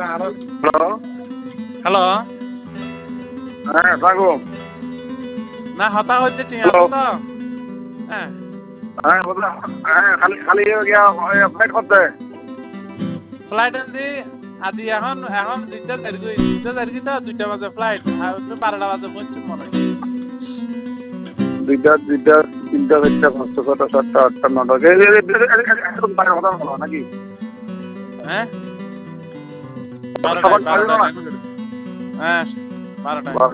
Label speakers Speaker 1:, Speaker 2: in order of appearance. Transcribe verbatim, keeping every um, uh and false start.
Speaker 1: hello
Speaker 2: hello
Speaker 1: হ্যাঁ থাকো
Speaker 2: না হতা হচ্ছে ঠিক আছে তো হ্যাঁ
Speaker 1: হ্যাঁ হ্যাঁ খালি খালি গিয়া ফ্লাইট করতে
Speaker 2: ফ্লাইট আনছি আজি এখন এখন দুইটা তারিখ দুইটা তারিখ তো দুইটা বাজে ফ্লাইট আর বারোটা বাজে পৌঁছুন মনে হয়
Speaker 1: দুইটা দুইটা তিনটা চারটা পাঁচটা ছটা সাতটা আটটা নটা কথা বলো নাকি
Speaker 2: হ্যাঁ
Speaker 1: সকাল সাড়ে নটা
Speaker 2: হ্যাঁ বারোটা